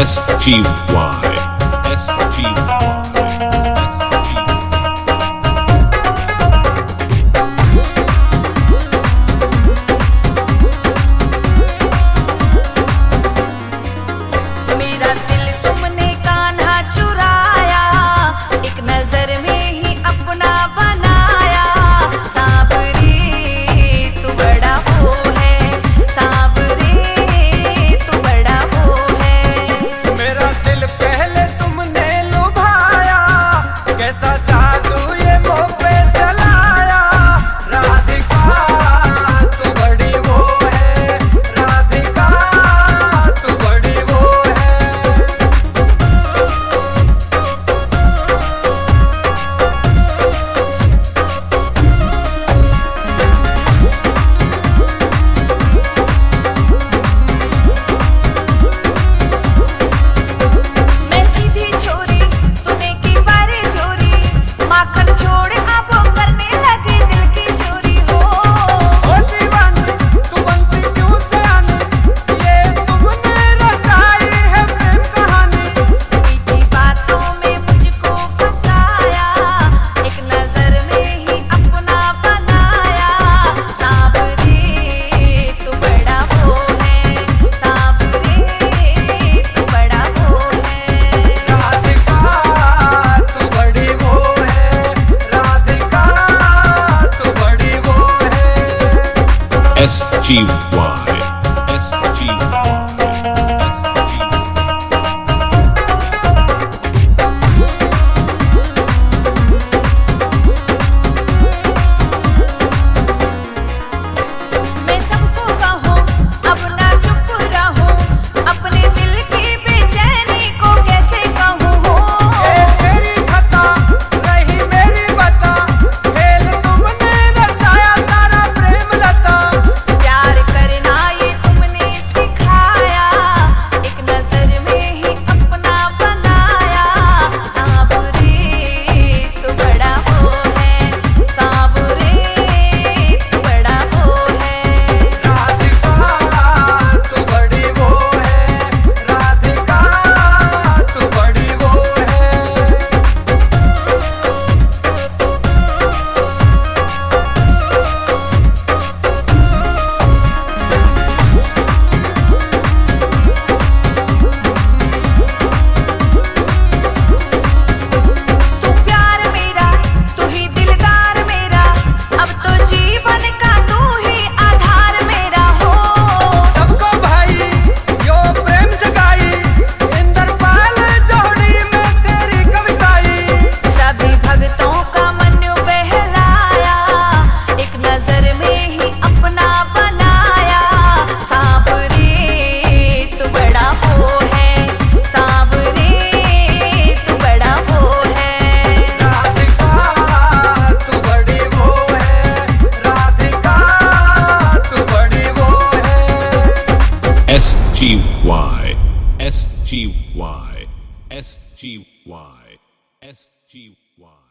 SGY. मेरा दिल तुमने कान्हा चुराया, एक नजर में ही अपना बनाया। साबरी तू बड़ा वो है, साबरी तू बड़ा वो है। मेरा दिल पहले तुमने लुभाया, कैसा जादू ये मुँह पे चलाया। राधिका तू बड़ी वो है, राधिका तू बड़ी वो है। मैं सीधी छोरी, तूने की बारी चोरी। माखन छोड़ अब करने लगे दिल की चोरी हो। ओ दीवानी तू बनती क्यों सयानी, ये तुमने रचाई है प्रेम कहानी। मीठी बातों में मुझको फंसाया, एक नजर में ही अपना बनाया। साबरी तू बड़ा वो है, साबरी तू बड़ा वो है। राधिका तू बड़ी वो है, राधिका तू बड़ी वो है। SGY. मैं सबको कहूँ अब ना चुप रहूँ, अपने दिल की बेचैनी को कैसे कहूँ हो। ये तेरी खता रही मेरी बता, खेल तुमने रचाया सारा प्रेम लता। प्यार करना ये तुमने सिखाया, एक नजर में ही अपना बनाया। साबरी तू बड़ा वो है, साबरी तू बड़ा वो है। राधिका तू बड़ी वो है, राधिका तू बड़ी वो है। तू प्यार मेरा, तू ही दिलदार मेरा, अब तो जीवन का तू ही आधार मेरा हो। सबको भाई यो प्रेम जगाई, इंद्रपाल जोड़ी में तेरी कविताई। सभी भक्तों का मन बहलाया, एक नजर में ही अपना बनाया। साबरी तू बड़ा वो है, साबरी तू बड़ा वो है। राधिका तू बड़ी वो है, राधिका तू बड़ी वो है। SGY. SGY. SGY. SGY.